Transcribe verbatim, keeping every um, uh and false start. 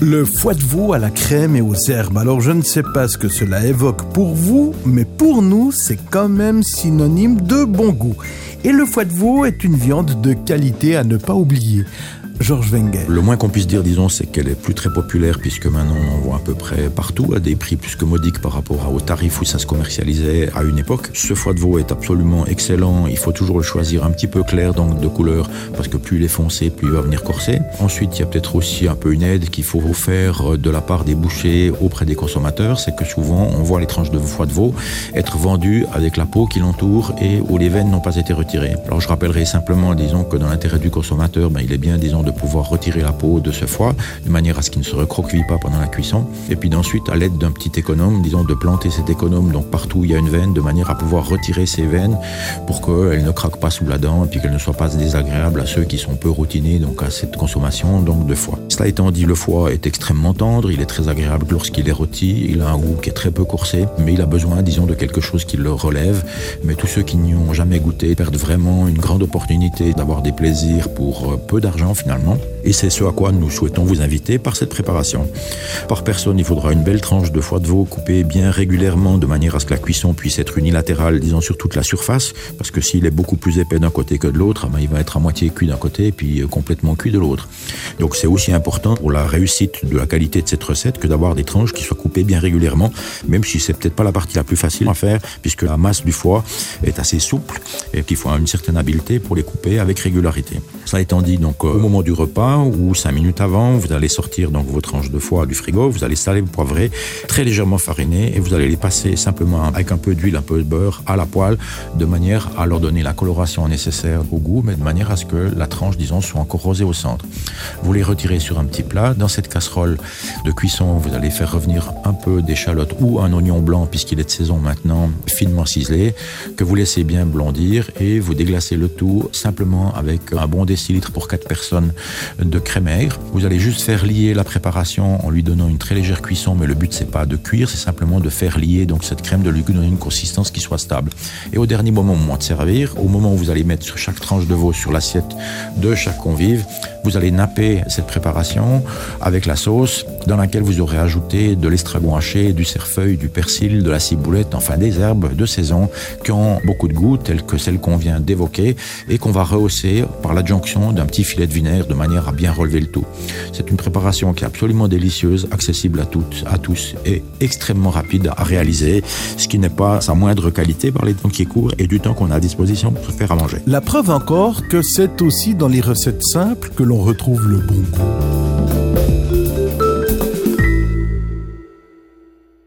Le foie de veau à la crème et aux herbes. Alors je ne sais pas ce que cela évoque pour vous, mais pour nous, c'est quand même synonyme de bon goût. Et le foie de veau est une viande de qualité à ne pas oublier. Georges Wenger. Le moins qu'on puisse dire, disons, c'est qu'elle est plus très populaire puisque maintenant on en voit à peu près partout à des prix plus que modiques par rapport aux tarifs où ça se commercialisait à une époque. Ce foie de veau est absolument excellent. Il faut toujours le choisir un petit peu clair, donc de couleur, parce que plus il est foncé, plus il va venir corser. Ensuite, il y a peut-être aussi un peu une aide qu'il faut faire de la part des bouchers auprès des consommateurs. C'est que souvent, on voit les tranches de foie de veau être vendues avec la peau qui l'entoure et où les veines n'ont pas été retirées. Alors je rappellerai simplement, disons, que dans l'intérêt du consommateur, ben, il est bien, disons, de pouvoir retirer la peau de ce foie de manière à ce qu'il ne se recroqueville pas pendant la cuisson, et puis d'ensuite à l'aide d'un petit économe, disons de planter cet économe donc partout où il y a une veine de manière à pouvoir retirer ces veines pour qu'elles ne craquent pas sous la dent et puis qu'elles ne soient pas désagréables à ceux qui sont peu routinés donc à cette consommation donc de foie. Cela étant dit, le foie est extrêmement tendre, il est très agréable lorsqu'il est rôti, il a un goût qui est très peu coursé, mais il a besoin disons de quelque chose qui le relève. Mais tous ceux qui n'y ont jamais goûté perdent vraiment une grande opportunité d'avoir des plaisirs pour peu d'argent finalement. Et c'est ce à quoi nous souhaitons vous inviter par cette préparation. Par personne, il faudra une belle tranche de foie de veau coupée bien régulièrement de manière à ce que la cuisson puisse être unilatérale, disons sur toute la surface, parce que s'il est beaucoup plus épais d'un côté que de l'autre, ben, il va être à moitié cuit d'un côté et puis complètement cuit de l'autre. Donc c'est aussi important pour la réussite de la qualité de cette recette que d'avoir des tranches qui soient coupées bien régulièrement, même si c'est peut-être pas la partie la plus facile à faire, puisque la masse du foie est assez souple et qu'il faut une certaine habileté pour les couper avec régularité. Cela étant dit, donc au moment du repas ou cinq minutes avant, vous allez sortir donc vos tranches de foie du frigo, vous allez saler, poivrer, très légèrement fariner et vous allez les passer simplement avec un peu d'huile, un peu de beurre à la poêle de manière à leur donner la coloration nécessaire au goût, mais de manière à ce que la tranche, disons, soit encore rosée au centre. Vous les retirez sur un petit plat. Dans cette casserole de cuisson, vous allez faire revenir un peu d'échalote ou un oignon blanc, puisqu'il est de saison maintenant, finement ciselé, que vous laissez bien blondir et vous déglacez le tout simplement avec un bon décilitre pour quatre personnes de crème aigre. Vous allez juste faire lier la préparation en lui donnant une très légère cuisson, mais le but c'est pas de cuire, c'est simplement de faire lier donc cette crème, de lui donner une consistance qui soit stable. Et au dernier moment, au moment de servir, au moment où vous allez mettre sur chaque tranche de veau sur l'assiette de chaque convive, vous allez napper cette préparation avec la sauce dans laquelle vous aurez ajouté de l'estragon haché, du cerfeuil, du persil, de la ciboulette, enfin des herbes de saison qui ont beaucoup de goût, telles que celles qu'on vient d'évoquer, et qu'on va rehausser par l'adjonction d'un petit filet de vinaigre de manière à bien relever le tout. C'est une préparation qui est absolument délicieuse, accessible à toutes, à tous et extrêmement rapide à réaliser, ce qui n'est pas sa moindre qualité par les temps qui courent et du temps qu'on a à disposition pour se faire à manger. La preuve encore que c'est aussi dans les recettes simples que l'on retrouve le bon goût.